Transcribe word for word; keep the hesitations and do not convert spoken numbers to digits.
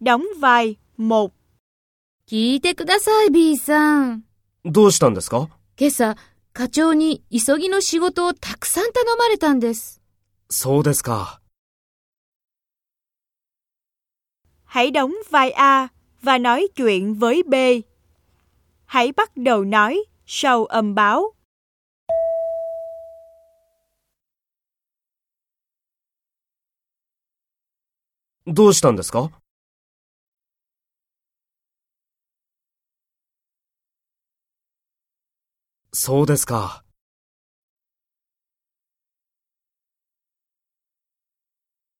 Đóng vai một. 聞いてください、B さん。 どうしたんですか？ 今朝、課長に急ぎの仕事をたくさん頼まれたんです。 そうですか。 Hãy đóng vai A và nói chuyện với B. Hãy bắt đầu nói sau âm báo. どうしたんですか？そうですか。